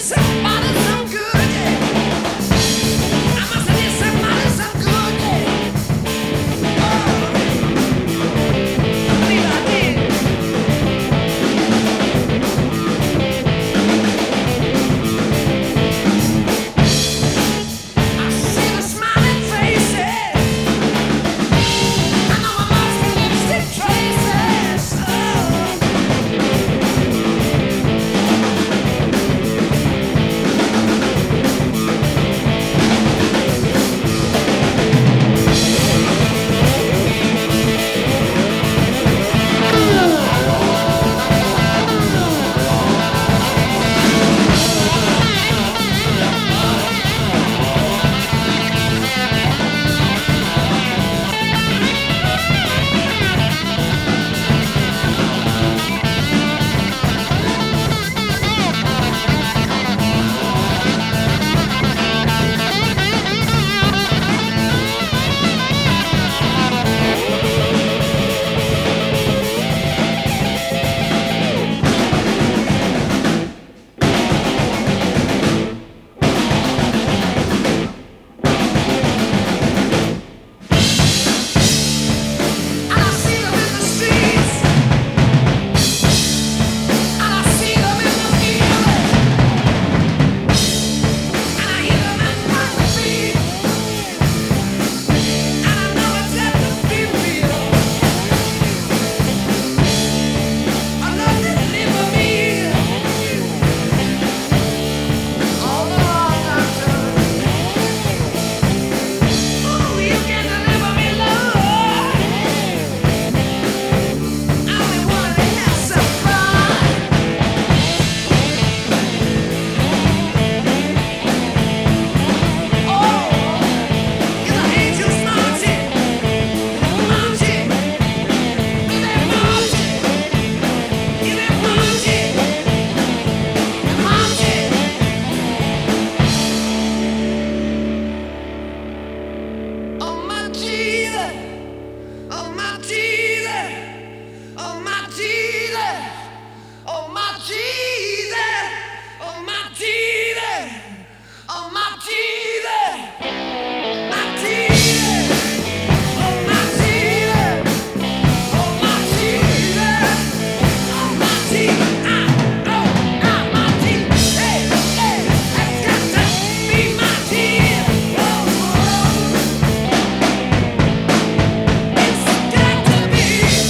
somebody so good, yeah. I must have been somebody so good, yeah. I believe I did. I see the smiling faces. I know I lost the lipstick traces. And I see them in the streets, and I see them in the music, and I hear them at my feet, and I know it's got to be real. I love to live with me all along I've done. Ooh, you can deliver me, Lord. I only wanted to have some fun. Oh, you're the angel's mountain, mountain, you're that mountain, you're that mountain, mountain. Oh my Jesus, oh my Jesus, oh my Jesus, oh my Jesus, oh my Jesus, oh my Jesus, my Jesus, oh my Jesus, oh my Jesus, oh my Jesus, my Jesus, hey, hey, that's got to be my Jesus, oh, it's got to be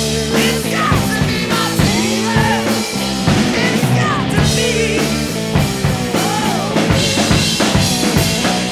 my Jesus, it's got to be, oh.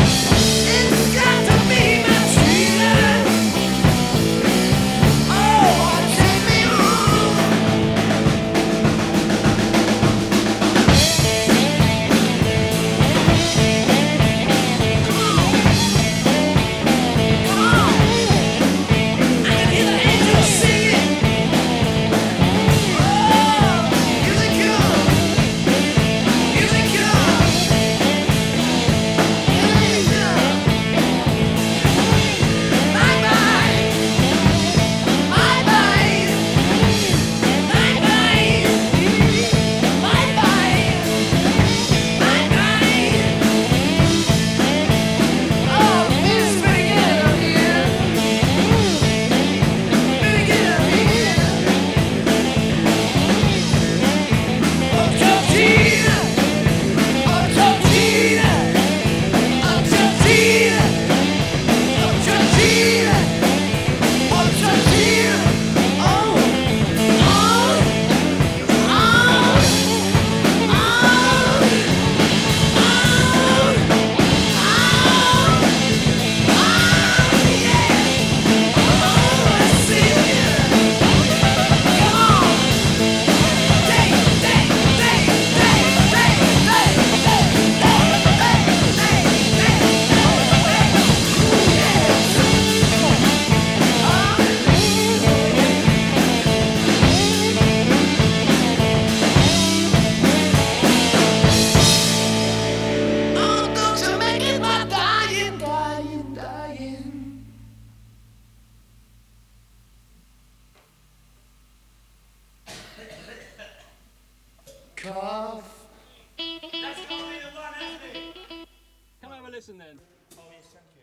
then. Oh yes, thank you.